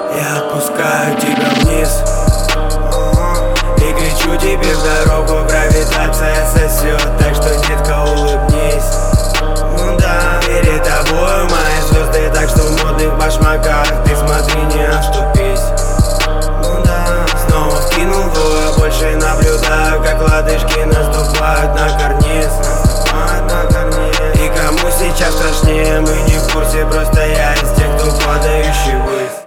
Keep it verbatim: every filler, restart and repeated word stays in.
Я отпускаю тебя вниз и кричу тебе в дорогу: гравитация